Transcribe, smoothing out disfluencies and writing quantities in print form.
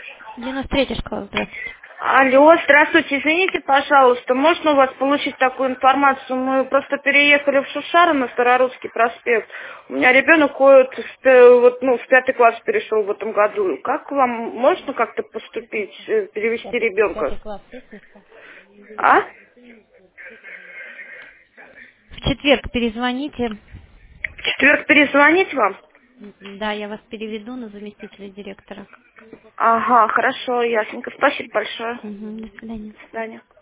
93-я школа, здравствуйте. Алло, здравствуйте, извините, пожалуйста, можно у вас получить такую информацию? Мы просто переехали в Шушары на Старорусский проспект. У меня ребенок ходит, в 5 класс перешел в этом году. Как вам можно как-то поступить, перевести ребенка? Пятый класс, лестница. А? В четверг перезвоните. В четверг перезвонить вам? Да, я вас переведу на заместителя директора. Ага, хорошо, ясненько. Спасибо большое. До свидания. До свидания.